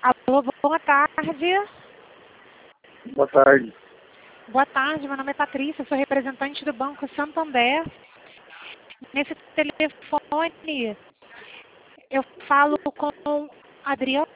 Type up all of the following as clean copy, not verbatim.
Alô, boa tarde. Boa tarde. Boa tarde, meu nome é Patrícia, sou representante do Banco Santander. Nesse telefone, eu falo com Adriano.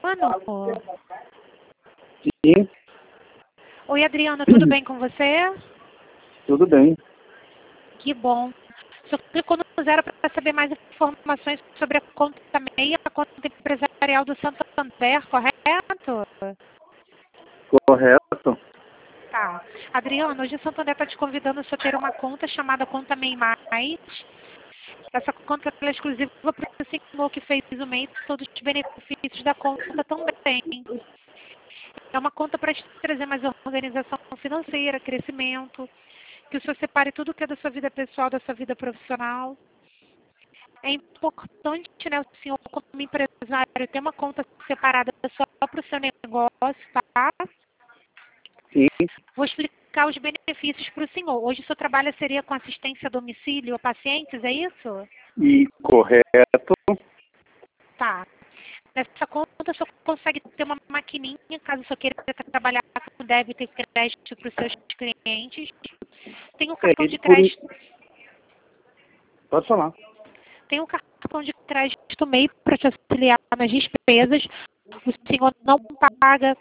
Sim, Oi, Adriano, tudo bem com você? tudo bem. Que bom. Só clicou no zero para saber mais informações sobre a conta MEI, a conta empresarial do Santander, correto? Correto. Tá. Adriano, hoje o Santander está te convidando a ter uma conta chamada Conta MEI Mais. Essa conta é exclusiva para o senhor que fez o MEI, todos os benefícios da conta também. É uma conta para te trazer mais organização financeira, crescimento, que o senhor separe tudo que é da sua vida pessoal, da sua vida profissional. É importante, né, o senhor, como empresário, ter uma conta separada só para o seu negócio, tá? Sim, Vou explicar os benefícios para o senhor. Hoje o seu trabalho seria com assistência a domicílio a pacientes, é isso? e correto. Tá. Nessa conta o senhor consegue ter uma maquininha, caso o senhor queira trabalhar com débito e crédito para os seus clientes. Tem um cartão de Por... crédito. Pode falar. Tem um cartão de crédito MEI para te auxiliar nas despesas. O senhor não paga,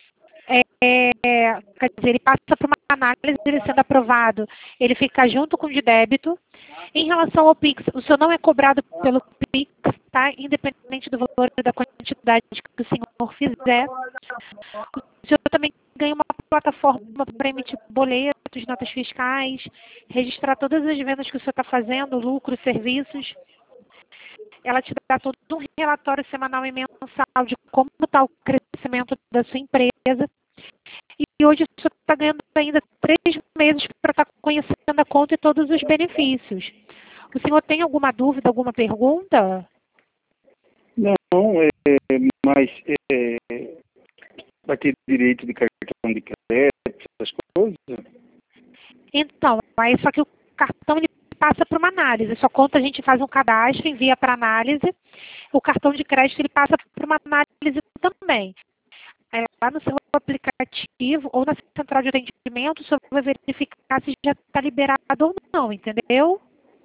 quer dizer, ele passa por uma análise, ele sendo aprovado, ele fica junto com o de débito. Em relação ao Pix, o senhor não é cobrado pelo Pix, tá? Independente do valor e da quantidade que o senhor fizer. O senhor também ganha uma plataforma para emitir boletos, notas fiscais, registrar todas as vendas que o senhor está fazendo, lucros, serviços. Ela te dá todo um relatório semanal e mensal de como está o crescimento da sua empresa. E hoje o senhor está ganhando ainda 3 meses para estar conhecendo a conta e todos os benefícios. O senhor tem alguma dúvida, alguma pergunta? Não, mas vai ter direito de cartão de crédito, essas coisas? Então, aí só que o cartão ele passa para uma análise. Sua conta a gente faz um cadastro, envia para análise. O cartão de crédito ele passa para uma análise também. Aí, lá no seu aplicativo ou na central de atendimento, o senhor vai verificar se já está liberado ou não, entendeu?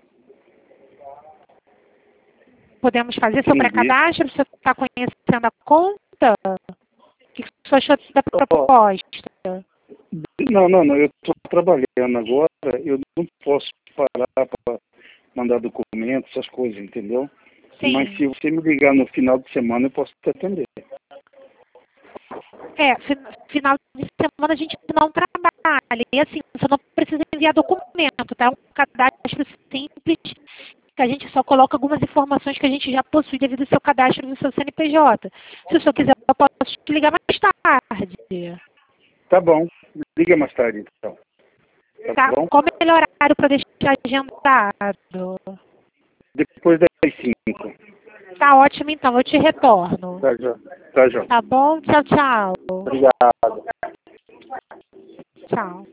Podemos fazer seu Entendi. pré-cadastro, você está conhecendo a conta? O que o senhor achou da proposta? Não, eu estou trabalhando agora, eu não posso parar para mandar documentos, essas coisas, entendeu? Sim. Mas se você me ligar no final de semana, eu posso te atender. Final de semana a gente não trabalha. E assim, você não precisa enviar documento, tá? É um cadastro simples, que a gente só coloca algumas informações que a gente já possui devido ao seu cadastro no seu CNPJ. Se o senhor quiser, eu posso te ligar mais tarde. Tá bom, liga mais tarde, então. Tá bom? Qual o melhor horário para deixar agendado? Depois das 5. Tá ótimo, então. Eu te retorno. Tá, já. Tá, já. Tá bom? Tchau, tchau. Obrigado. Tchau.